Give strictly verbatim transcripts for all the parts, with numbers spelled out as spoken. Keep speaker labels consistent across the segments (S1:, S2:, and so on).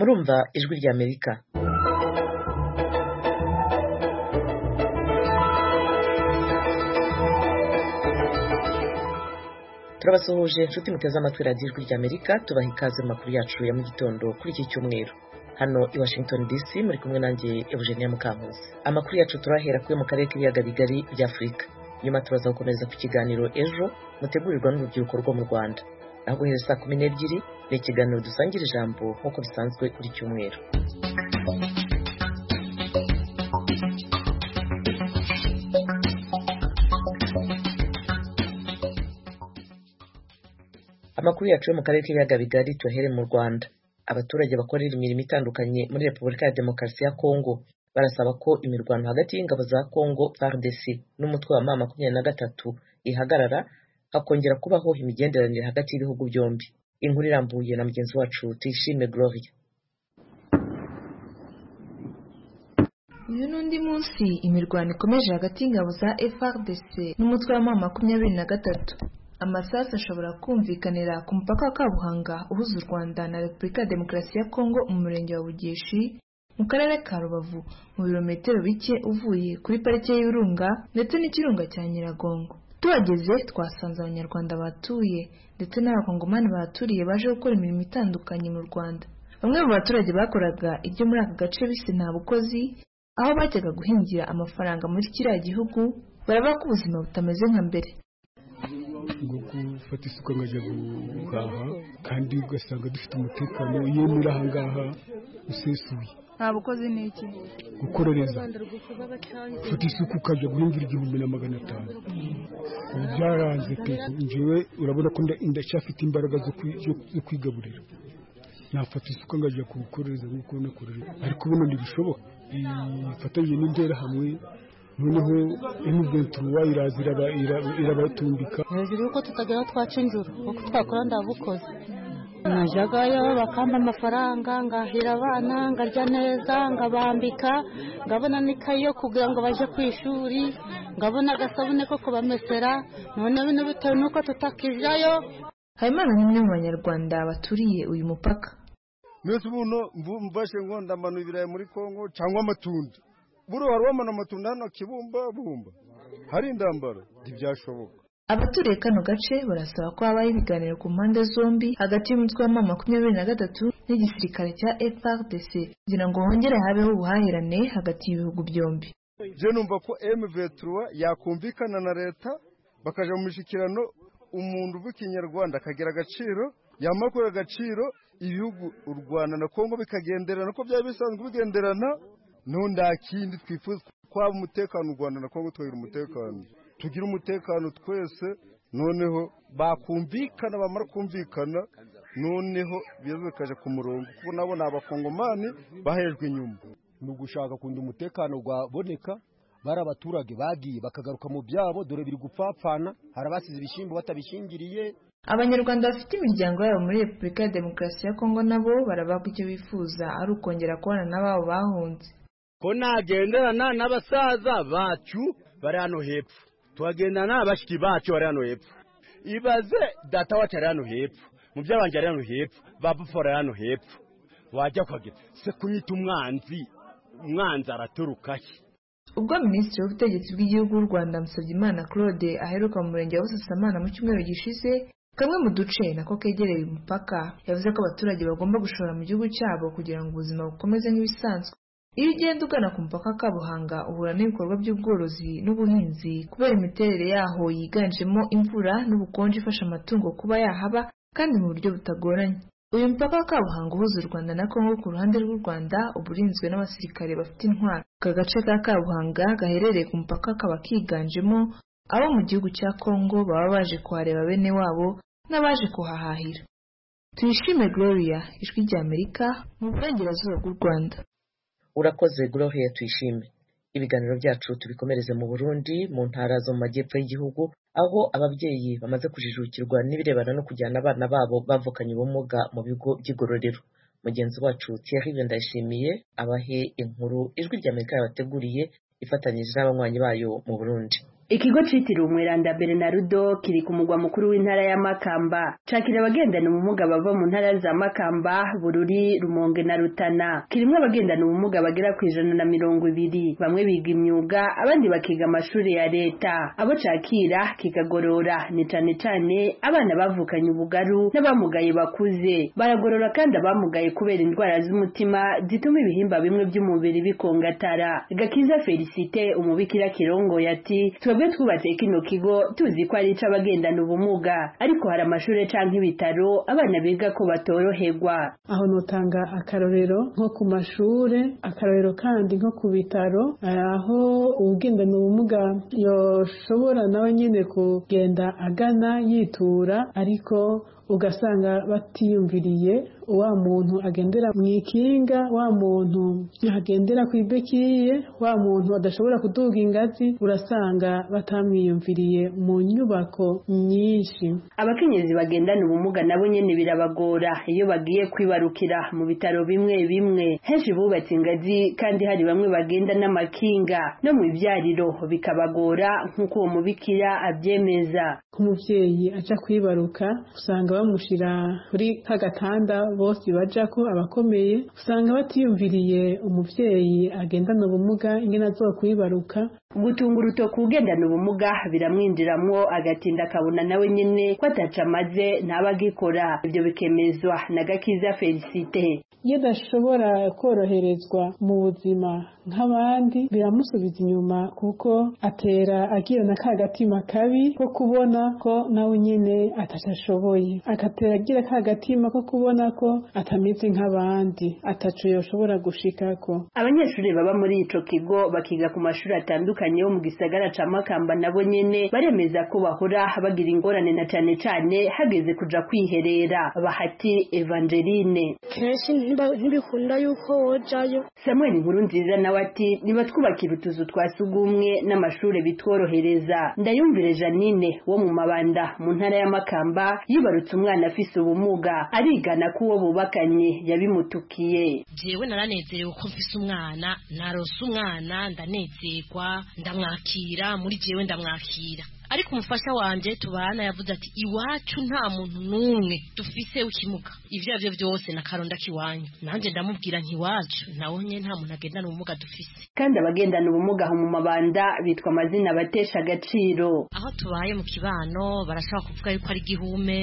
S1: murumva ijwi rya Amerika. Turabasuhuje inshuti muteze amatwi radiyo ijwi rya Amerika, tubaha ikaze mu makuru yacu ya mu gitondo kuri iki cyumweru. Hano i Washington D C muri kumwe nanjye Eugenia Mukankusi. Amakuru yacu turahera kuri mu karere k'ibiyaga bigari bya Afurika. Nyuma turaza gukomeza ku kiganiro ejo mutegurirwa n'urubyiruko rwo mu Rwanda. Aho guhera saa kumi n'ebyiri ni ikiganiro dusangira ijambo nk'uko bisanzwe buri cyumweru. Amakuru yacu yo mu karere k'ibiyaga bigari tuhere mu Rwanda. Abaturage bakorera imirimo itandukanye muri Repubulika ya Demokarasi ya Kongo barasaba ko imirwano hagati y'ingabo za Kongo F A R D C n'umutwe wa M makumyabiri na gatatu ihagarara hakongera kubaho imigenderanire hagati y'ibihugu byombi. Inkuru irambuye na mugenzi wacu Tuyishime Gloria.
S2: Uyu n'undi munsi imirwano ikomeje hagati y'ingabo za F A R D C n'umutwe wa M makumyabiri na gatatu. Amasasu ashobora kumvikanira ku mupaka wa Kabuhanga uhuza u Rwanda na Repubulika ya Demokarasi ya Kongo mu murenge wa Bugeshi mu karere ka Rubavu mu birometero bike uvuye kuri parike y'Ibirunga ndetse n'ikirunga cya Nyiragongo. Tuhageze twasanze abanyarwanda batuye ndetse n'abakongomani baturiye baje gukora imirimo itandukanye mu Rwanda. Bamwe mu baturage bakoraga ibyo muri aka gace bise nta bukozi, aho bajyaga guhingira amafaranga muri kiriya gihugu, baravuga ko ubuzima butameze nka mbere.
S3: Gufata isuka nkajya guhaha kandi ugasanga dufite umutekano iyo muri aha ngaha usesuye.
S2: Nta bukozi ni iki?
S3: Gukorereza. Ufata isuka ukajya guhingira igihumbi na magana atanu. Ubu byaranze pe, njyewe urabona ko ndacyafite imbaraga zo kwigaburira. Nafata isuka nkajya kugukorereza nk'uko nakorera, ariko ubuno ntibishoboka. Ifatanyije n'interahamwe noneho imuventuro iraza irabatumbika
S4: hejuru yuko tutageraho twacenjura kuko twakora ndabukoze. Najagayo bakamba amafaranga ngahira abana ngarya neza ngabambika ngabona n'ikayi yo kugira ngo baje ku ishuri ngabona agasabune ko kubamesera, none bino bitewe nuko tutakijayo.
S2: Habimana ni umwe mu banyarwanda baturiye uyu mupaka.
S5: Mwese ubuno mvashe ngo ndamanu ibirayi muri Kongo cyangwa amatunda. Buro harwamana amatunda hano Kibumba Bumba hari indambara ntibyashoboka.
S2: Abaturiye kano gace barasaba ko habaho ibiganiro ku mpande zombi hagati y'umutwe wa M makumyabiri na gatatu n'igisirikare cya F A R D C kugira ngo hongere habeho ubuhahirane hagati y'ibihugu byombi.
S5: Je numva ko M vingt-trois yakumvikana na leta bakaja mu mishikirano, umuntu w'ikinyarwanda akagira agaciro, yamakora agaciro, ibihugu u Rwanda na Kongo bikagenderana ko byari bisanzwe bigenderana. Nunda kindi twifuza kwa umutekano u Rwanda na Kongo twagira umutekano, tugira umutekano twese, noneho bakumvikana bamara kumvikana, noneho bize kaje ku murongo kuko nabo n'abakongomani bahejwe inyuma.
S6: Nugushaka kundi umutekano gwaboneka, bara abaturage bagiye bakagaruka mu byabo, dore biri gupfapfana, harabasize ibishimbo batabishingiriye.
S2: Abanyarwanda bafite imiryango yabo muri Repubulika ya Demokarasi ya Kongo nabo baravuga icyo bifuza ari ukongera kubana n'ababo bahunze.
S7: Ko nagenderana n'abasaza bacu bari hano hepfo, tuhagendana n'abashiki bacu bari hano hepfo. Ibaze data wacu ari hano hepfo, mu byabanje ari hano hepfo, babufora hano hepfo. Wajya kwagira se kunyita umwanzi, umwanzi araturukahe.
S2: Ubwo Minisitiri w'Ubutegetsi bw'Igihugu w'u Rwanda Musabyimana Claude aheruka mu murenge wa Busasamana mu cyumweru gishize, kamwe mu duce nako kegereye umupaka, yavuze ko abaturage bagomba gushora mu gihugu cyabo kugira ngo ubuzima bukomeze nk'ibisanzwe. Iyo ugenda ugana ku mupaka Kabuhanga uhura n'ibikorwa by'ubworozi n'ubuhinzi kubera imiterere yaho yiganjemo imvura n'ubukonje ifasha amatungo kuba yahaba kandi mu buryo butagoranye. Uyu mupaka wa Kabuhanga uhuza u Rwanda na Kongo ku ruhande rw'u Rwanda uburinzwe n'abasirikare bafite intwaro. Aka gace ka Kabuhanga gaherereye ku mupaka kaba kiganjemo abo mu gihugu cya Kongo baba baje kuhareba bene wabo n'abaje kuhahahira. Tuyishime Gloria, ijwi rya Amerika mu burengerazuba bw'u Rwanda.
S1: Urakoze Gloria Tuyishime. Ibiganiro byacu tubikomereze mu Burundi mu ntara zo mu majyepfo y'igihugu, aho ababyeyi bamaze kujijukirwa n'ibirebana no kujyana abana babo bavukanye ubumuga mu bigo by'igororero. Mugenzi wacu Thierry Ndayishimiye abahe inkuru ijwi rya Amerika yabateguriye ifatanyije n'abanywanyi bayo mu Burundi.
S8: Ikigo citiriwe Umweranda Bernardo kiri ku mugwa mukuru w'intara ya Makamba cakira abagendana ubumuga bava mu ntara za Makamba, Bururi, Rumonge na Rutana. Kirimwe abagendana ubumuga bagera ku ijana na mirongo ibiri, bamwe biga imyuga abandi bakiga amashuri ya leta. Abo cakira kikagorora ni cane cane abana bavukanye ubugaru n'abamugaye bakuze. Baragorora kandi abamugaye kubera indwara z'umutima zituma ibihimba bimwe by'umubiri bikongatara. Gakiza Felicite umubikira Kirongo yati twebwe twubatse kino kigo tuzi ko ari c'abagendana ubumuga, ariko hari amashuri canke ibitaro abana biga ko batoroherwa.
S9: Aho notanga akarorero nko ku mashure, akarorero kandi nko ku bitaro, aho ugendana ubumuga yoshobora nawe nyene kugenda agana yitura, ariko ugasanga batiyumviriye wa muntu agendera mwikinga, wa muntu agendera kwibekiye, wa muntu adashobora kuduga ingazi, urasanga batamwiyumviriye mu nyubako nyinshi.
S8: Abakenyezi bagendana ubumuga nabo nyene birabagora iyo bagiye kwibarukira mu bitaro bimwe bimwe. Henshi bubatse ingazi kandi hari bamwe bagenda n'amakinga, no mu ivyariro bikabagora nk'uko uwo mubikira abyemeza.
S9: Umuvyeyi aja kwibaruka usanga bamushira kuri kagatanda bose baja ko abakomeye, usanga batiyumviriye umuvyeyi agendana ubumuga ingene azokwibaruka.
S8: Gutunga urutoki ugendana ubumuga biramwinjiramwo agatinda akabona nawe nyene ko ataca amaze ntabagikora. Ibyo bikemezwa na Gakiza Felicite.
S9: Iyo adashobora koroherezwa mu buzima nk'abandi biramusubiza inyuma, kuko atera agira na ka gatima kabi ko kubona ko nawe nyene atashashoboye, agatera agira ka gatima ko kubona ko atameze nk'abandi, ataco yoshobora gushikako.
S8: Abanyeshuri baba muri ico kigo bakiga ku mashuri atandukanye yo mu gisagara ca Makamba nabo nyene baremeza ko bahora bagira ingorane na cane cane hageze kuja kwiherera. Bahati Evangeline:
S10: kenshi ntibikunda yuko wojayo.
S8: Samuel Nkurunziza nawe ati nibatwubakira utuzu twa sugumwe n'amashure bitworohereza. Ndayumvire Janine wo mu Mabanda mu ntara ya Makamba yibarutse umwana afise ubumuga, arigana ko uwo bubakanye yabimutukiye.
S11: Jewe naranezerewe ko mfise umwana, narose umwana ndanezerwa, ndamwakira muri jewe ndamwakira. Ariko umufasha wanje tubana yavuze ati iwacu nta muntu numwe dufise ukimuga, ivyo avyo byose nakaronda kiwanyu. Nanje ndamubwira nti wacu nawonye nta muntu agendana ubumuga dufise.
S8: Kandi abagendana ubumuga mu Mabanda bitwa amazina batesha agaciro.
S11: Aho tubaye mu kibano barashaka kuvuga yuko ari gihume,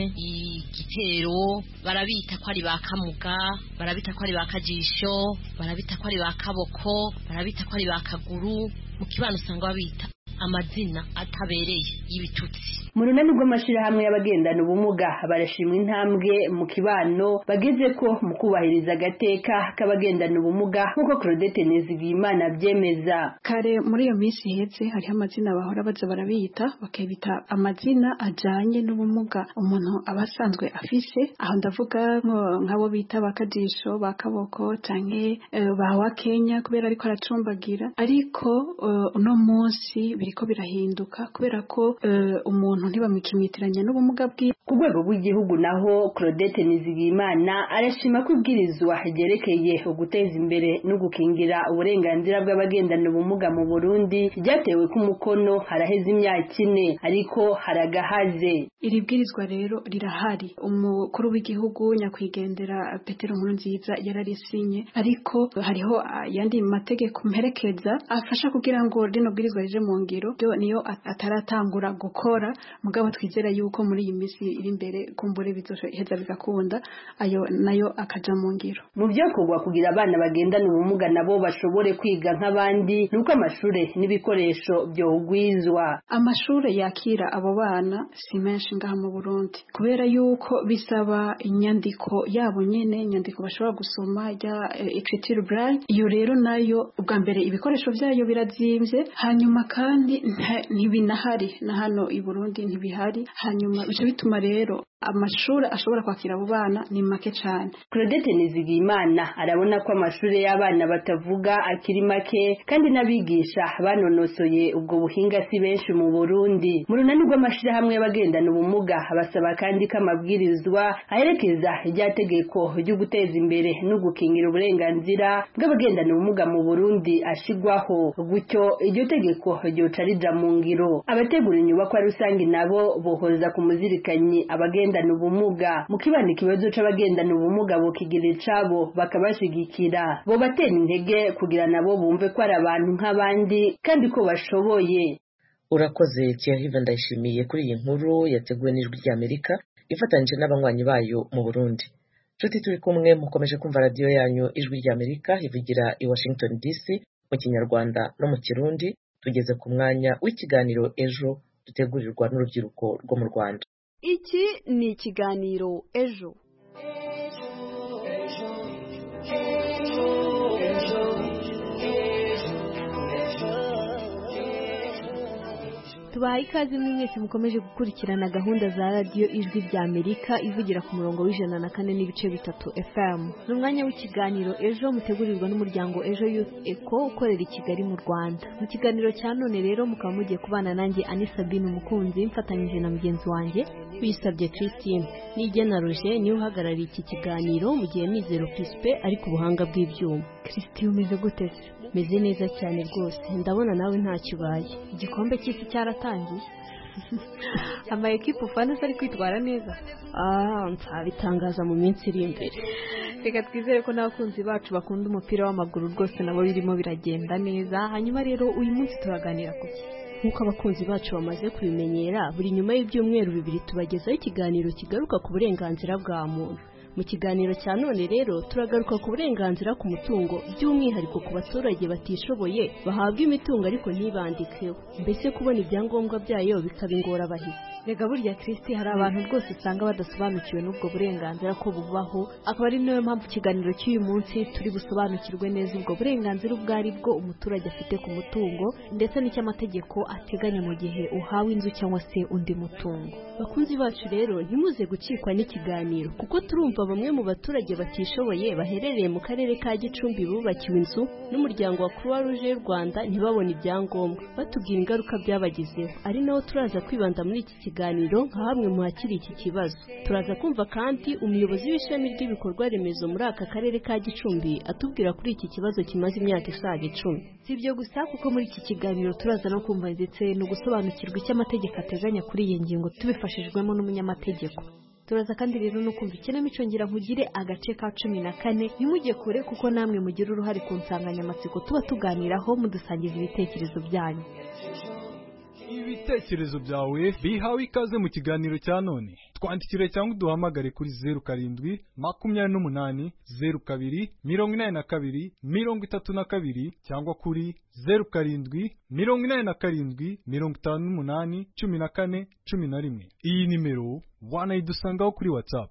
S11: igitero, barabita ko ari bakamuga, barabita ko ari bakajisho, barabita ko ari bakaboko, barabita ko ari bakaguru. Mu kibano usanga babita amazina atabereye y'ibitutsi.
S8: Mu runani rw'amashirahamwe y'abagendana ubumuga barashimwa intambwe mu kibano bageze ko mu kubahiriza agateka k'abagendana ubumuga nk'uko Claudette Nizigiyimana byemeza.
S12: Kare muri iyo minsi iheze hariho amazina bahora baza barabita, bakabita amazina ajanye n'ubumuga umuntu abasanzwe afise. Aho ndavuga nk'abo bita bakajisho, bakaboko canke bawa Kenya kubera ariko aracumbagira. Ariko uno munsi biriko birahinduka kubera ko uh, umuntu ntibamwikimitiranya n'ubumuga bwi.
S8: Ku rwego rw'igihugu naho Claudette Nizigiyimana arashima ko ibwirizwa ryerekeye uguteza imbere no gukingira uburenganzira bw'abagendana ubumuga mu Burundi ryatewe ku mukono haraheze imyaka ine, ariko haragahaze.
S12: Iri bwirizwa rero rirahari. Umukuru w'igihugu nyakwigendera Petero Nkurunziza yararisinye, ariko hariho yandi mategeko mperekeza afasha kugira ngo rino bwirizwa rije mu ngiro, byo niyo ataratangura gukora. Mugabo twizera yuko muri iyi misi iri imbere kumbure bizoheza bigakunda ayo nayo akaja mu ngiro.
S8: Mu byakorwa kugira abana bagendana ubumuga nabo bashobore kwiga nk'abandi nuko amashure n'ibikoresho byohugwizwa.
S12: Amashure yakira abo bana si menshi ngaha mu Burundi kubera yuko bisaba inyandiko yabo nyene, inyandiko bashobora gusoma ya écriture braille. Iyo rero nayo ubwa mbere ibikoresho byayo birazimvye, hanyuma kandi ntibinahari na hano i Burundi ntibihari. Hanyuma bice bituma rero amashuri ashobora kwakira abo bana ni make cyane.
S8: Claudette Nizigiyimana arabona ko amashuri y'abana batavuga akiri make kandi n'abigisha banonosoye ubwo buhinga si benshi mu Burundi. Mu runani rw'amashirahamwe y'abagendana ubumuga basaba kandi ko amabwirizwa aherekeza iryategeko ryo guteza imbere no gukingira uburenganzira bw'abagendana ubumuga mu Burundi ashigwaho, gutyo iryo tegeko ryoca rizoca rija mu ngiro. Abategura inyubakwa rusangi nabo bohoza ku muzirikanyi abagendana ubumuga mu kibanda ikibazo c'abagendana ubumuga bokigira icabo bakabashigikira, bo batera intege kugira nabo bumve ko ari abantu nk'abandi kandi ko bashoboye.
S1: Urakoze Thierry Ndayishimiye kuri iyi nkuru yateguwe n'Ijwi ry'Amerika ifatanyije n'abanywanyi bayo mu Burundi. Nshuti turi kumwe mukomeje kumva radio yanyu Ijwi ry'Amerika ivugira i Washington D C mu Kinyarwanda no mu Kirundi. Tugeze ku mwanya w'ikiganiro ejo dutegurirwa n'urubyiruko rwo mu Rwanda.
S13: Iki ni ikiganiro ejo. Tubaha ikaze mwese mukomeje gukurikirana gahunda za radio Ijwi ry'Amerika ivugira ku murongo w'ijana na kane n'ibice bitatu F M. N'umwanya w'ikiganiro ejo mutegurirwa n'umuryango Ejo Youth Eco ukorera i Kigali mu Rwanda. Mu kiganiro cya none rero mukaba mugiye kubana nanjye Ani Sabine umukunzi mfatanyije na mugenzi wanjye Bisabye Christine. Nigena Roger ni uhagarariye iki kiganiro mu gihe Mizero Crispe ari ku buhanga bw'ibyuma. Christine umeze gute se? Meze neza cyane rwose. Ndabona nawe ntacyo ubaye. Igikombe cy'isi cyaratangiye. Ama equipe ufana ari kwitwara neza. Ah, nzabitangaza mu minsi iri imbere. Reka twizere ko n'abakunzi bacu bakunda umupira w'amaguru rwose nabo birimo biragenda neza. Hanyuma rero uyu munsi turaganira ku ki? Nkuko abakunzi bacu bamaze kubimenyera, buri nyuma y'ibyumweru bibiri tubagezaho ikiganiro kigaruka ku burenganzira bwa muntu. Mu kiganiro cya none rero turagaruka ku burenganzira ku mutungo by'umwihariko ku baturage batishoboye bahabwa imitungo ariko ntibandikeho, mbese kubona ibyangombwa byayo bikaba ingorabahizi. Rega burya Kristi hari abantu rwose usanga badasobanukiwe n'ubwo burenganzira ko bubaho, akaba ari nayo mpamvu ikiganiro cy'uyu munsi turi busobanukirwe neza ubwo burenganzira ubwo ari bwo umuturage afite ku mutungo ndetse n'icyo amategeko ateganya mu gihe uhawe inzu cyangwa se undi mutungo. Bakunzi bacu rero ntimuze gucikwa n'ikiganiro kuko turumva bamwe mu baturage batishoboye baherereye mu karere ka Gicumbi bubakiwe inzu n'umuryango wa Croix Rouge y'u Rwanda ntibabone ibyangombwa, batubwira ingaruka byabagizeho. Ari naho turaza kwibanda muri iki kiganiro nka hamwe mu hakiri iki kibazo. Turaza kumva kandi umuyobozi w'ishami ry'ibikorwa remezo muri aka karere ka Gicumbi atubwira kuri iki kibazo kimaze imyaka isaga icumi. Si ibyo gusa kuko muri iki kiganiro turaza no kumva ndetse no gusobanukirwa icyo amategeko ateganya kuri iyi ngingo tubifashijwemo n'umunyamategeko. Turaza kandi rero no kumva ikinamico ngira nkugire agace ka cumi na kane nimujye kure kuko namwe mugira uruhare ku nsanganyamatsiko tuba tuganiraho mudusangiza ibitekerezo byanyu.
S14: Ibitekerezo byawe bihawe ikaze mu kiganiro cya none. Twandikire cyangwa uduhamagare kuri zeru karindwi makumyabiri n'umunani zeru kabiri mirongo inani na kabiri mirongo itatu na kabiri cyangwa kuri zeru karindwi mirongo inani na karindwi mirongo itanu n'umunani cumi na kane cumi na rimwe. Iyi nimero wanayidusangaho kuri WhatsApp.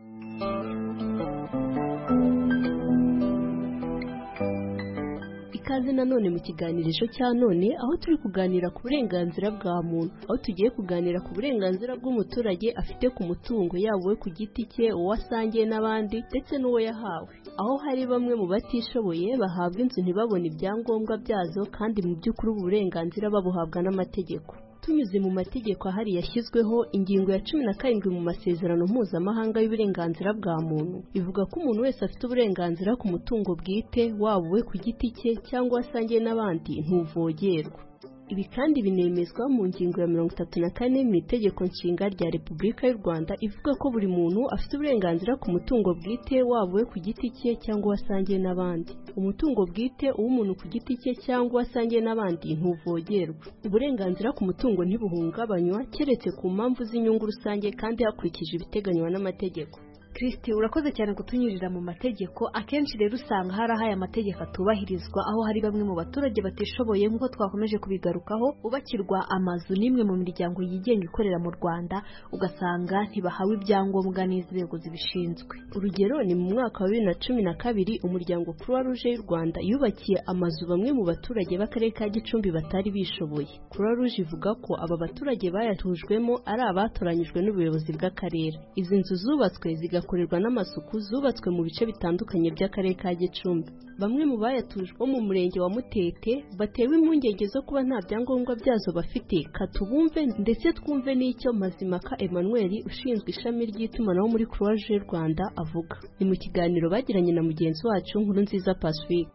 S13: Ikaze nanone mu kiganiro cya none aho turi kuganira ku burenganzira bwa muntu, aho tugiye kuganira ku burenganzira bw'umuturage afite ku mutungo yaba we ku giti cye, uwo asangiye n'abandi ndetse n'uwo yahawe. Aho hari bamwe mu batishoboye bahabwa inzu ntibabone ibyangombwa byazo kandi mu by'ukuri ubu burenganzira babuhabwa n'amategeko. Tunyuze mu mategeko ahari yashyizweho, ingingo ya cumi na karindwi mu masezerano mpuzamahanga y'uburenganzira bwa muntu ivuga ko umuntu wese afite uburenganzira ku mutungo bwite waba we ku giti cye cyangwa asangiye n'abandi ntuvogerwa. Ibi kandi binemezwa mu ngingo ya mirongo itatu na kane mu itegeko nshinga rya Repubulika y'u Rwanda ivuga ko buri muntu afite uburenganzira ku mutungo bwite waba we ku giti cye cyangwa asangiye n'abandi. Umutungo bwite w'umuntu ku giti cye cyangwa asangiye n'abandi ntuvogerwa. Uburenganzira ku mutungo ntibuhungabanywa keretse ku mpamvu z'inyungu rusange kandi hakurikije ibiteganywa n'amategeko. Kristi urakoze cyane kutunyurira mu mategeko. Akenshi rero usanga hari aho aya mategeko atubahirizwa, aho hari bamwe mu baturage batishoboye nk'uko twakomeje kubigarukaho ubakirwa amazu n'imwe mu miryango yigenga ikorera mu Rwanda ugasanga ntibahawe ibyangombwa n'inzego zibishinzwe. Urugero ni mu mwaka wa bibiri na cumi na kabiri umuryango Croix Rouge y'u Rwanda yubakiye amazu bamwe mu baturage b'akarere ka Gicumbi batari bishoboye. Croix Rouge ivuga ko aba baturage bayatujwemo ari abatoranyijwe n'ubuyobozi bw'akarere. Izi nzu zubatswe ziga korerwa n'amasuku zubatswe mu bice bitandukanye by'akarere ka Gicumbi. Bamwe mu bayatujwe bo mu murenge wa Mutete batewe impungenge zo kuba nta byangombwa byazo bafite. Katubumve ndetse twumve n'icyo Mazimaka Emmanuel ushinzwe ishami ry'itumanaho muri Croix Rouge y'u Rwanda avuga. Ni mu kiganiro bagiranye na mugenzi wacu Nkurunziza Pacifique.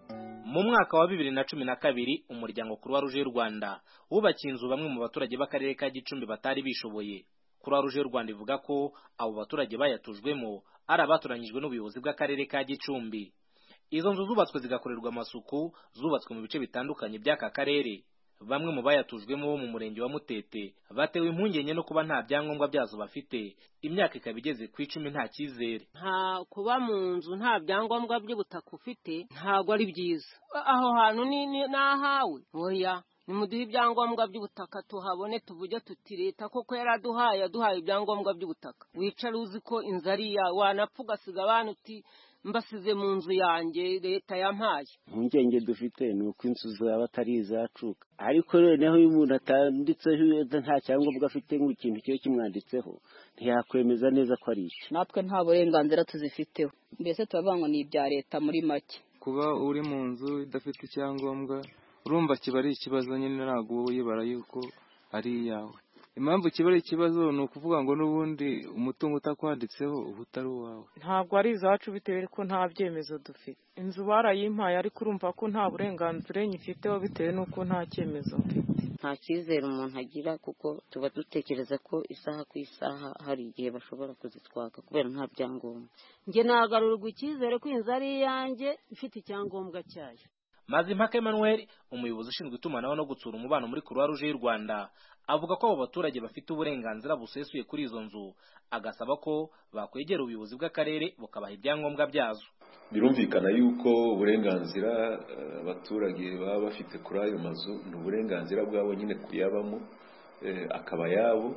S15: mu mwaka wa bibiri na cumi na kabiri umuryango Croix Rouge y'u Rwanda wubakiye inzu bamwe mu baturage b'akarere ka Gicumbi batari bishoboye. Croix Rouge y'u Rwanda ivuga ko abo baturage bayatujwemo ari abaturanyijwe n'ubuyobozi bw'akarere ka Gicumbi. Izo nzu zubatswe zigakorerwa amasuku, zubatswe mu bice bitandukanye by'aka karere. Bamwe mu bayatujwemo bo mu murenge wa Mutete batewe impungenge no kuba nta byangombwa byazo bafite, imyaka ikaba igeze ku icumi nta cyizere.
S16: Nta kuba mu nzu nta byangombwa by'ubutaka ufite ntago ari byiza. Aho hantu ni nahawe oya nimuduhe ibyangombwa by'ubutaka tuhabone tuvuge tuti leta koko yaraduhaye aduhaye ibyangombwa by'ubutaka. Wicara uzi ko inzari ya wanapfa ugasiga abantu uti mbasize mu nzu yanjye leta yampaye.
S17: Impungenge dufite ni uko inzu zaba atari izacuka, ariko noneho iyo umuntu atanditseho nta cyangombwa afite nk'ikintu cyo kimwanditseho ntiyakwemeza neza ko ari icyo.
S18: Natwe nta burenganzira tuzifiteho, mbese turavuga ngo ni ibya leta muri make.
S19: Kuba uri mu nzu idafite icyangombwa urumva kiba ari ikibazo nyine, ntabwo wowe uyibara yuko ari iyawe. Impamvu kiba ari ikibazo ni ukuvuga ngo n'ubundi umutungo utakwanditseho uba utari uwawe.
S20: Ntabwo ari izacu bitewe ko nta byemezo dufite. Inzu barayimpaye ariko urumva ko nta burenganzira nyifiteho bitewe n'uko nta cyemezo mfite.
S21: Nta cyizere umuntu agira kuko tuba dutekereza ko isaha ku isaha hari igihe bashobora kuzitwaka kubera nta byangombwa.
S16: Nge nagarurirwa icyizere ko inzu ari iyanjye ifite icyangombwa cyayo.
S15: Mazimpaka Emmanuel, umuyobozi ushinzwe itumanaho no gutsura umubano muri Croix Rouge y'u Rwanda, avuga ko abo baturage bafite uburenganzira busesuye kuri izo nzu, agasaba ko bakwegera ubuyobozi bw'akarere bukabaha ibyangombwa byazo.
S22: Birumvikana yuko uburenganzira abaturage baba bafite kuri ayo mazu ni uburenganzira bwabo nyine kuyabamo akaba yabo.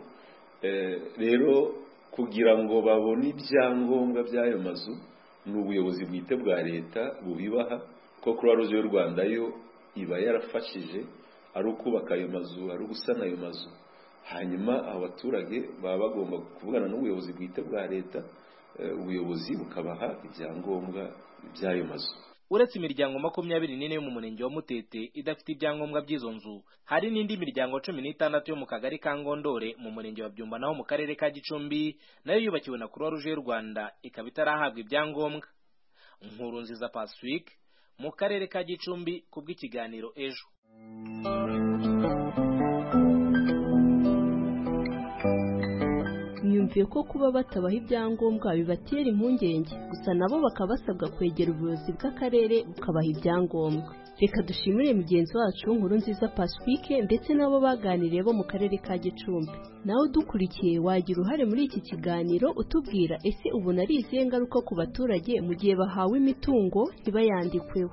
S22: Rero kugira ngo babone ibyangombwa by'ayo mazu ni ubuyobozi bwite bwa leta bubibaha, ko Croix Rouge y'u Rwanda yo iba yarafashije ari ukubaka ayo mazu, ari ugusana ayo mazu, hanyuma abaturage baba bagomba kuvugana n'ubuyobozi bwite bwa leta, ubuyobozi bukabaha ibyangombwa by'ayo mazu.
S15: Uretse imiryango makumyabiri n'ine yo mu murenge wa Mutete idafite ibyangombwa by'izo nzu, hari n'indi miryango cumi n'itandatu yo mu kagari ka Ngondore mu murenge wa Byumba naho mu karere ka Gicumbi nayo yubakiwe na Croix Rouge y'u Rwanda ikaba itarahabwa ibyangombwa. Nkurunziza Pacifique mu karere ka Gicumbi kubw'ikiganiro Ejo.
S23: Mwiyumviye ko kuba batabaha ibyangombwa bibatera impungenge, gusa nabo bakaba basabwa kwegera ubuyobozi bw'akarere bukabaha ibyangombwa. Reka dushimire mugenzi wacu Nkurunziza Pacifique ndetse nabo baganiriye bo mu karere ka Gicumbi. Nawe udukurikiye wagira uruhare muri iki kiganiro utubwira ese ubona ari izihe ngaruka ku baturage mu gihe bahawe imitungo ntibayandikweho.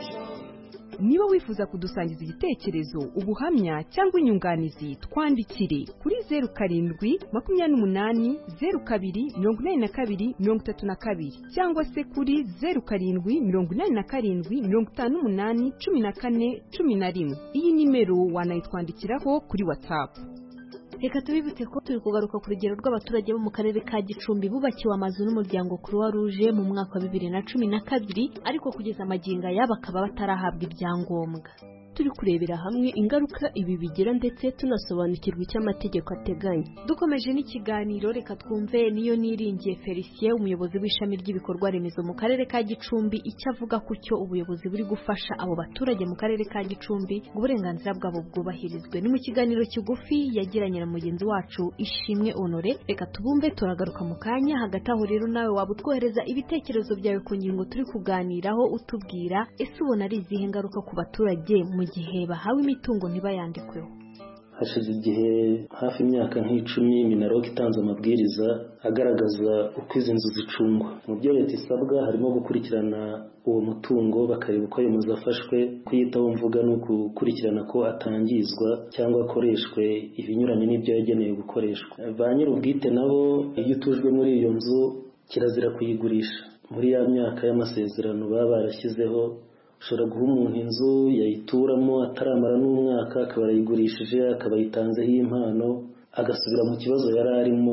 S24: Niba wifuza kudusangiza igitekerezo, ubuhamya cyangwa inyunganizi, twandikire kuri zeru karindwi makumyabiri n'umunani zeru kabiri mirongo inani na kabiri mirongo itatu na kabiri cyangwa se kuri zeru karindwi mirongo inani na karindwi mirongo itanu n'umunani cumi na kane cumi na rimwe. Iyi nimero wanayitwandikiraho kuri WhatsApp.
S13: Reka tubibutse ko turi kugaruka ku rugero rw'abaturage bo mu karere ka Gicumbi bubakiwe amazu n'umuryango Croix Rouge mu mwaka wa bibiri na cumi na kabiri ariko kugeza amagingo aya bakaba batarahabwa ibyangombwa. Turi kurebera hamwe ingaruka ibi bigira ndetse tunasobanukirwa icyo amategeko ateganya. Dukomeje n'ikiganiro, reka twumve niyo niringiye Felicien, umuyobozi w'ishami ry'ibikorwa remezo mu karere ka Gicumbi, icyo avuga ku cyo ubuyobozi buri gufasha abo baturage mu karere ka Gicumbi uburenganzira bwabo bwubahirizwe. Ni mu kiganiro kigufi yagiranye na mugenzi wacu Ishimwe Honore. Reka tubumve, turagaruka mu kanya. Hagati aho rero nawe waba utwohereza ibitekerezo byawe ku ngingo turi kuganiraho utubwira ese ubona ari izihe ngaruka ku baturage mu gihe bahawe imitungo ntibayandikweho.
S25: Hashize igihe hafi imyaka nk'icumi Minaloc itanze amabwiriza agaragaza uko izi nzu zicungwa. Mu byo leta isabwa harimo gukurikirana uwo mutungo bakareba uko ayo mazu afashwe, kuyitaho mvuga no gukurikirana ko atangizwa cyangwa akoreshwe ibinyuranye n'ibyo yagenewe gukoreshwa. Ba nyir'ubwite nabo iyo utujwe muri iyo nzu kirazira kuyigurisha. Muri ya myaka y'amasezerano baba barashyizeho, ushobora guha umuntu inzu yayituramo ataramara n'umwaka akaba arayigurishije, akaba yitanzeho impano, agasubira mu kibazo yari arimo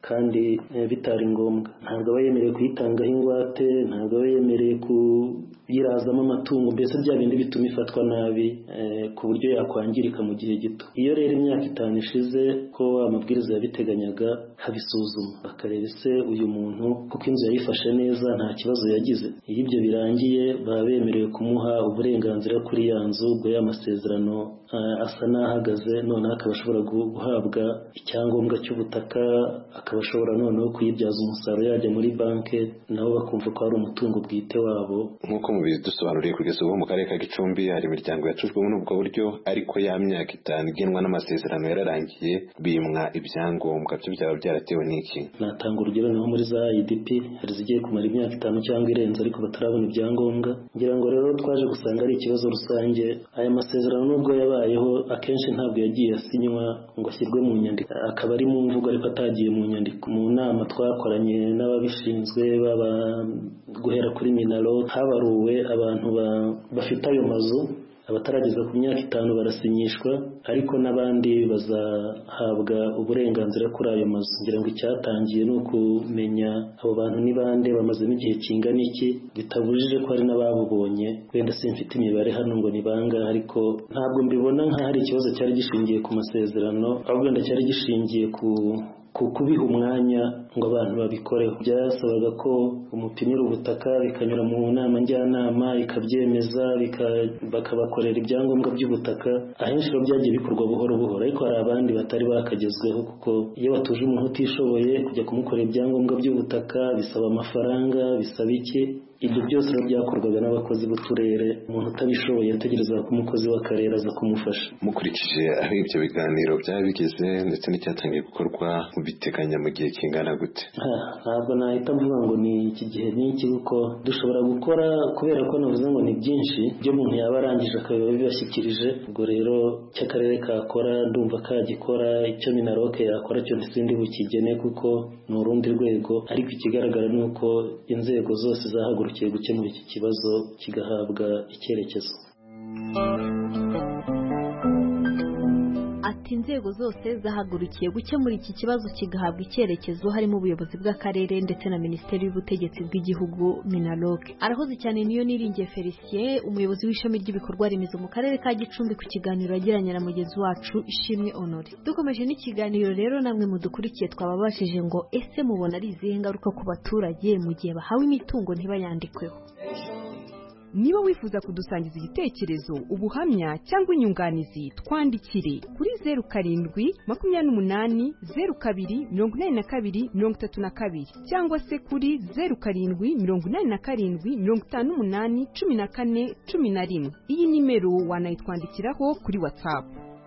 S25: kandi bitari ngombwa. Ntabwo aba yemerewe kuyitangaho ingwate, ntabwo aba yemerewe kuyirazamo amatungo, mbese bya bindi bituma ifatwa nabi ku buryo yakwangirika mu gihe gito. Iyo rero imyaka itanu ishize ko amabwiriza yabiteganyaga, habisuzuma bakareba ese uyu muntu kuko inzu yayifashe neza nta kibazo yagize. Iyo ibyo birangiye baba bemerewe kumuha uburenganzira kuri ya nzu, ubwo y'amasezerano asa n'ahagaze, noneho akaba ashobora guhabwa icyangombwa cy'ubutaka, akaba ashobora noneho kuyibyaza umusaruro yajya muri banki, nabo bakumva ko ari umutungo bwite wabo.
S3: Nk'uko mubidusobanuriye kugeza ubu mu karere ka Gicumbi hari imiryango yacujwe muri ubwo buryo, ariko ya myaka itanu igenwa n'amasezerano yararangiye bimwa ibyangombwa. Byo byaba byaratewe n'iki?
S25: Natanga urugero naho muri za I D P hari zigiye kumara imyaka itanu cyangwa irenze ariko batarabona ibyangombwa. Ngira ngo rero twaje gusanga ari ikibazo rusange. Aya masezerano nubwo yabayeho akenshi ntabwo yagiye asinywa ngo ashyirwe mu nyandiko, akaba ari mu mvugo ariko atagiye mu nyandiko. Mu nama twakoranye n'ababishinzwe baba guhera kuri Minalo, habaruwe abantu bafite ayo mazu, abatarageza ku myaka itanu barasinyishwa, ariko n'abandi bazahabwa uburenganzira kuri ayo mazu. Ngira ngo icyatangiye ni ukumenya abo bantu ni bande, bamazemo igihe kingana iki, bitabujije ko hari n'ababubonye. Wenda simfite imibare hano ngo ni bangahe, ariko ntabwo mbibona nk'aho ari ikibazo cyari gishingiye ku masezerano, ahubwo wenda cyari gishingiye ku kubiha umwanya ngo abantu babikoreho. Byasabaga ko umupimira ubutaka bikanyura mu nama njyanama ikabyemeza, bakabakorera ibyangombwa by'ubutaka. Ahenshi rero byagiye bikorwa buhoro buhoro, ariko hari abandi batari bakagezweho, kuko iyo batuje umuntu utishoboye kujya kumukorera ibyangombwa by'ubutaka bisaba amafaranga, bisaba iki. Ibyo byose byakorwaga n'abakozi b'uturere, umuntu utabishoboye yategerezaga ko umukozi w'akarere aza kumufasha.
S3: Mukurikije aho ibyo biganiro byaba bigeze ndetse n'icyatangiye gukorwa, mubiteganya mu gihe kingana gute?
S25: Ntabwo nahita mvuga ngo ni iki gihe n'iki, kuko dushobora gukora, kubera ko navuze ngo ni byinshi ibyo umuntu yaba arangije akaba bibashyikirije. Ubwo rero icyo akarere kakora ndumva kagikora, icyo Minaroke yakora cyo ntizindi bukigene kuko ni urundi rwego, ariko ikigaragara ni uko inzego zose zahagurukiye gukemura iki kibazo kigahabwa icyerekezo.
S13: Ati inzego zose zahagurukiye gukemura iki kibazo kigahabwa icyerekezo, harimo ubuyobozi bw'akarere ndetse na Minisiteri y'Ubutegetsi bw'Igihugu Minaloke. Arahoze cyane niyo niringiye Felicien, umuyobozi w'ishami ry'ibikorwa remezo mu karere ka Gicumbi, ku kiganiro yagiranye na mugenzi wacu Ishimwe Honore. Dukomeje n'ikiganiro rero, namwe mudukurikiye twababashije ngo ese mubona ari izihe ngaruka ku baturage mu gihe bahawe imitungo ntibayandikweho?
S24: Niba wifuza kudusangiza igitekerezo, ubuhamya cyangwa inyunganizi, twandikire kuri zeru karindwi makumyabiri n'umunani zeru kabiri mirongo inani na kabiri mirongo itatu na kabiri cyangwa se kuri zeru karindwi mirongo inani na karindwi mirongo itanu n'umunani cumi na kane cumi na rimwe. Iyi nimero wanayitwandikiraho kuri WhatsApp.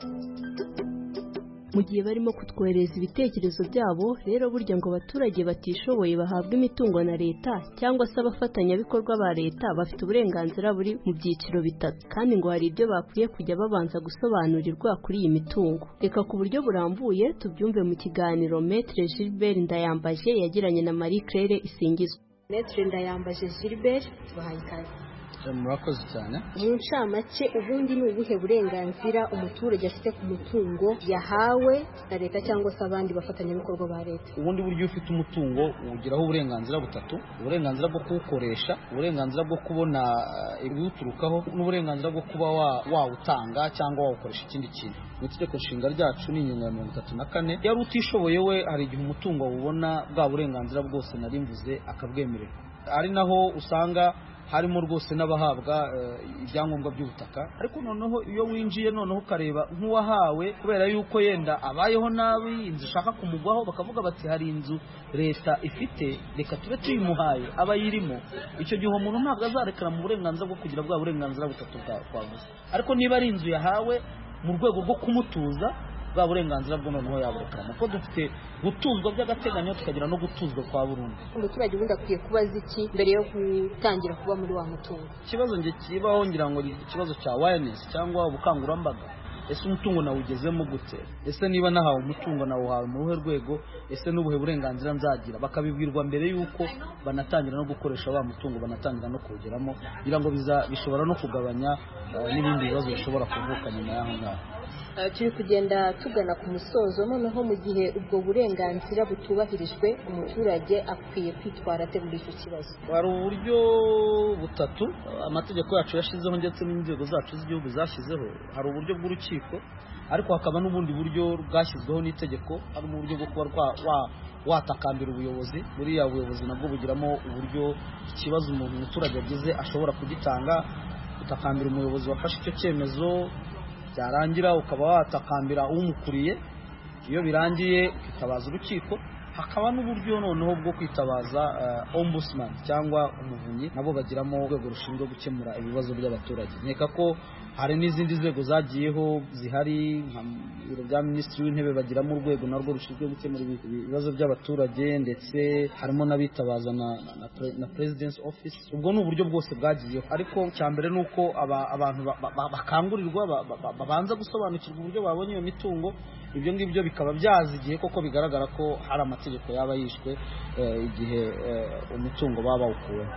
S23: Mu gihe barimo kutwohereza ibitekerezo byabo rero, burya ngo abaturage batishoboye bahabwa imitungo na leta cyangwa se abafatanyabikorwa ba leta bafite uburenganzira buri mu byiciro bitatu, kandi ngo hari ibyo bakwiye kujya babanza gusobanurirwa kuri iyi mitungo. Reka ku buryo burambuye tubyumve mu kiganiro Maître Gilbert Ndayambaje yagiranye na Marie Claire Isingizwe.
S4: Maître Ndayambaje Gilbert, tubahaye ikaze.
S5: Murakoze cyane.
S4: Mu ncamake, ubundi ni ubuhe burenganzira umuturage afite ku mutungo yahawe na leta cyangwa se abandi bafatanyabikorwa ba leta?
S5: Ubundi buryo ufite umutungo ugiraho uburenganzira butatu: uburenganzira bwo kuwukoresha, uburenganzira bwo kubona ibiwuturukaho, n'uburenganzira bwo kuba wawutanga cyangwa wawukoresha ikindi kintu. Mu itegeko nshinga ryacu ni ingingo ya mirongo itatu na kane. Yari utishoboye we hari igihe umutungo wubona bwa burenganzira bwose narimvuze akabwemererwa. Ari naho usanga harimo rwose n'abahabwa ibyangombwa by'ubutaka. Ariko noneho iyo winjiye noneho ukareba nk'uwahawe kubera yuko yenda abayeho nabi, inzu ishaka kumugwaho, bakavuga bati hari inzu leta ifite, reka tube tuyimuhaye aba yirimo, icyo gihe umuntu ntabwo azarekana mu burenganzira bwo kugira bwa burenganzira butatu twavuze. Ariko niba ari inzu yahawe mu rwego rwo kumutuza, bwa burenganzira bwo noneho yaburekana, kuko dufite gutuzwa by'agateganyo tukagira no gutuzwa kwa burundu.
S4: Umuturage ubundi akwiye kubaza iki mbere yo gutangira kuba muri wa mutungo?
S5: Ikibazo nge kibaho ngira ngo ni ikibazo cya awareness cyangwa ubukangurambaga. Ese umutungo nawugezemo gute? Ese niba nahawe umutungo nawuhawe mu ruhe rwego? Ese n'ubuhe burenganzira nzagira? Bakabibwirwa mbere yuko banatangira no gukoresha wa mutungo, banatangira no kugeramo, kugira ngo bishobora no kugabanya n'ibindi bibazo bishobora kuvuka nyuma y'aho ngaho.
S4: turi kugenda tugana ku musozo noneho mu gihe ubwo burenganzira butubahirijwe umuturage akwiye kwitwara ate muri icyo kibazo
S5: hari uburyo butatu amategeko yacu yashizeho ndetse n'inzego zacu z'igihugu zashyizeho hari uburyo bw'urukiko ariko hakaba n'ubundi buryo bwashyizweho n'itegeko ari mu buryo bwo kuba watakambira ubuyobozi buriya buyobozi nabwo bugiramo uburyo ikibazo umuntu umuturage agize ashobora kugitanga utakambira umuyobozi wafashe icyo cyemezo byarangira ukaba watakambira umukuriye iyo birangiye ukitabaza urukiko hakaba n'uburyo noneho bwo kwitabaza ombudsman cyangwa umuvunyi nabo bagiramo urwego rushinzwe gukemura ibibazo by'abaturage nkeka ko hari n'izindi nzego zagiyeho zihari nka biro bya minisitiri w'intebe bagiramo urwego narwo rushinzwe gukemura ibibazo by'abaturage ndetse harimo n'abitabaza na, na, na president's office ubwo ni uburyo bwose bwagiyeho ariko cya mbere ni uko abantu bakangurirwa babanza gusobanukirwa uburyo babonye iyo mitungo ibyo ngibyo bikaba byazigiye koko bigaragara ko hari amategeko yaba yishwe igihe umutungo baba bawukuweho.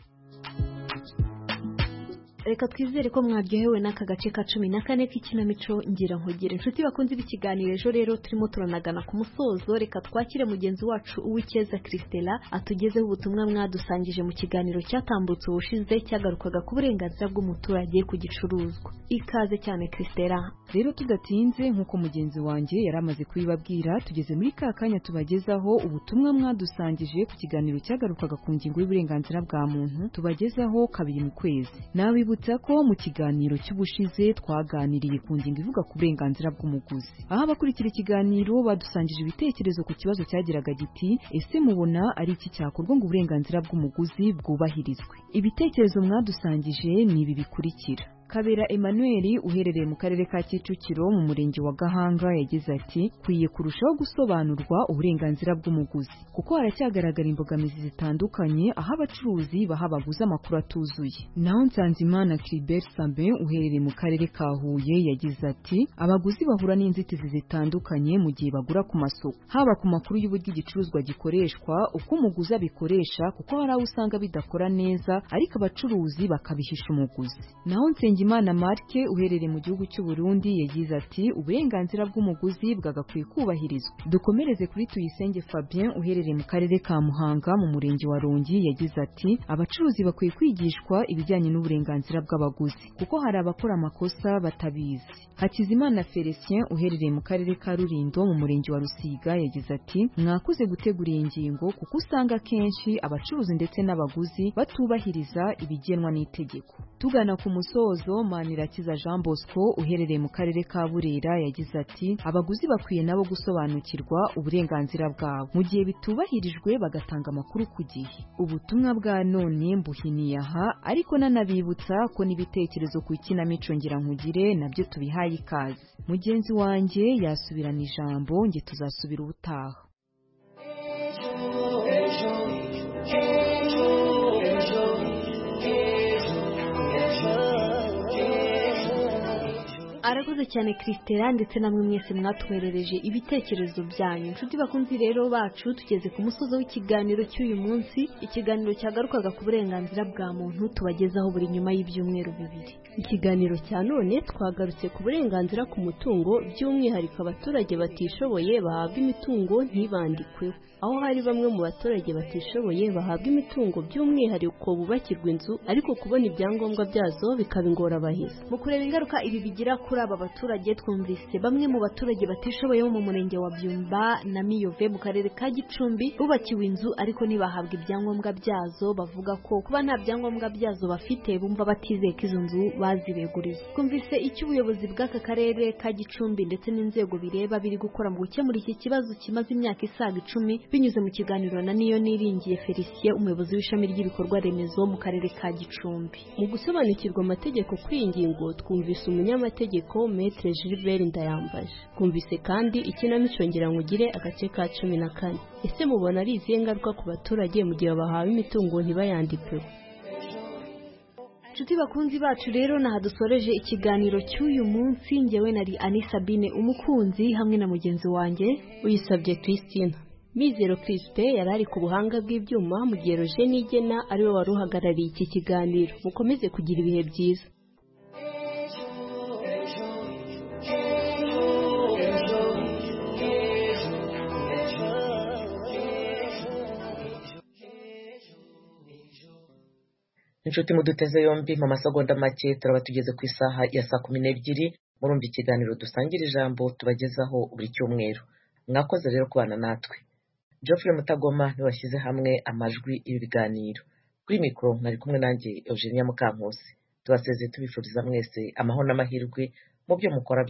S13: Reka twizere ko mwaryohewe n'aka gace ka cumi na kane k'ikinamico ngira nkugire inshuti bakunze ikiganiro ejo rero turimo turanagana ku musozo reka twakire mugenzi wacu Uwikeza Christella atugezeho ubutumwa mwadusangije mu kiganiro cyatambutse ubushize cyagarukaga ku burenganzira bw'umuturage ku gicuruzwa ikaze cyane Christella.
S24: Rero tudatinze nk'uko mugenzi wanjye yari amaze kubibabwira tugeze muri ka kanya tubagezaho ubutumwa mwadusangije ku kiganiro cyagarukaga ku ngingo y'uburenganzira bwa muntu tubagezaho kabiri mu kwezi nawe bibutsa ko mu kiganiro cy'ubushize twaganiriye ku ngingo ivuga ku burenganzira bw'umuguzi aho abakurikira ikiganiro badusangije ibitekerezo ku kibazo cyagiraga giti ese mubona ari iki cyakorwa ngo uburenganzira bw'umuguzi bwubahirizwe. Ibitekerezo mwadusangije ni ibi bikurikira. Kabera Emmanuel uherereye mu karere ka Kicukiro mu murenge wa Gahanga yagize ati kwiye kurushaho gusobanurwa uburenganzira bw'umuguzi kuko haracyagaragara imbogamizi zitandukanye aho abacuruzi baha abaguzi amakuru atuzuye. Naho Nsanzimana Clibert Sabin uherereye mu karere ka Huye yagize ati abaguzi bahura n'inzitizi zitandukanye mu gihe bagura ku masoko haba ku makuru y'uburyo igicuruzwa gikoreshwa uko umuguzi abikoresha kuko hari aho usanga bidakora neza ariko abacuruzi bakabihisha umuguzi. Naho Imana Marke uherereye mu gihugu cy'u Burundi yagize ati uburenganzira bw'umuguzi bwagakwiye kubahirizwa. Dukomereze kuri Tuyisenge Fabien uherereye mu karere ka Muhanga mu murenge wa Rongi yagize ati abacuruzi bakwiye kwigishwa ibijyanye n'uburenganzira bw'abaguzi kuko hari abakora amakosa batabizi. Hakizimana Felicien uherereye mu karere ka Rulindo mu murenge wa Rusiga yagize ati mwakoze gutegura iyi ngingo kuko usanga kenshi abacuruzi ndetse n'abaguzi batubahiriza ibigenwa n'itegeko. Tugana ku musozo Manirakiza Jean Bosco uherereye mu karere ka Burera yagize ati abaguzi bakwiye nabo gusobanukirwa uburenganzira bwabo mu gihe bitubahirijwe bagatanga amakuru ku gihe. Ubutumwa bwa none mbuhiniye aha ariko nanabibutsa ko n'ibitekerezo ku ikinamico ngira nkugire nabyo tubihaye ikaze. Mugenzi wanjye yasubirana ijambo nge tuzasubira ubutaha.
S13: Arakoze cyane Christella ndetse namwe mwese mwatwerereje ibitekerezo byanyu. Inshuti bakunzi rero bacu tugeze ku musozo w'ikiganiro cy'uyu munsi ikiganiro cyagarukaga ku burenganzira bwa muntu tubagezaho buri nyuma y'ibyumweru bibiri.
S23: Ikiganiro cya none twagarutse ku burenganzira ku mutungo by'umwihariko abaturage batishoboye bahabwa imitungo ntibandikweho aho hari bamwe mu baturage batishoboye bahabwa imitungo by'umwihariko bubakirwa inzu ariko kubona ibyangombwa byazo bikaba ingorabahizi.
S13: Mu kureba ingaruka ibi bigira kuri aba baturage twumvise bamwe mu baturage batishoboye bo mu murenge wa Byumba na Miyove mu karere ka Gicumbi bubakiwe inzu ariko ntibahabwa ibyangombwa byazo bavuga ko kuba nta byangombwa byazo bafite bumva batizeye ko izo nzu bazibeguriye. Twumvise icyo ubuyobozi bw'aka karere ka Gicumbi ndetse n'inzego bireba biri gukora mu gukemura iki kibazo kimaze imyaka isaga icumi binyuze mu kiganiro na niyo niringiye Felicien umuyobozi w'ishami ry'ibikorwa remezo mu karere ka Gicumbi.
S23: Mu gusobanukirwa amategeko kuri iyi ngingo twumvise umunyamategeko Maître Gilbert Ndayambaje. Twumvise kandi ikinamico ngira nkugire agace ka cumi na kane. Ese mubona ari izihe ngaruka ku baturage mu gihe bahawe imitungo ntibayandikweho?
S13: Inshuti bakunzi bacu rero naha dusoreje ikiganiro cy'uyu munsi njyewe nari Ani Sabine umukunzi hamwe na mugenzi wanjye
S23: Uyisabye Christine. Mizero Crispe yarari ku buhanga bw'ibyuma mu gihe Roger Nigena ari we wari uhagarariye iki kiganiro. Mukomeze kugira ibihe byiza.
S1: inshuti muduteze yombi mu masegonda make turaba tugeze ku isaha ya saa kumi n'ebyiri murumva ikiganiro dusangira ijambo tubagezaho buri cyumweru. Mwakoze rero kubana natwe. Geoffrey Mutagoma niwe washyize hamwe amajwi y'ibiganiro. Kuri mikoro nari kumwe nanjye Eugenia Mukankusi. Tubasezeye tubifuriza mwese amahoro n'amahirwe mu byo mukora.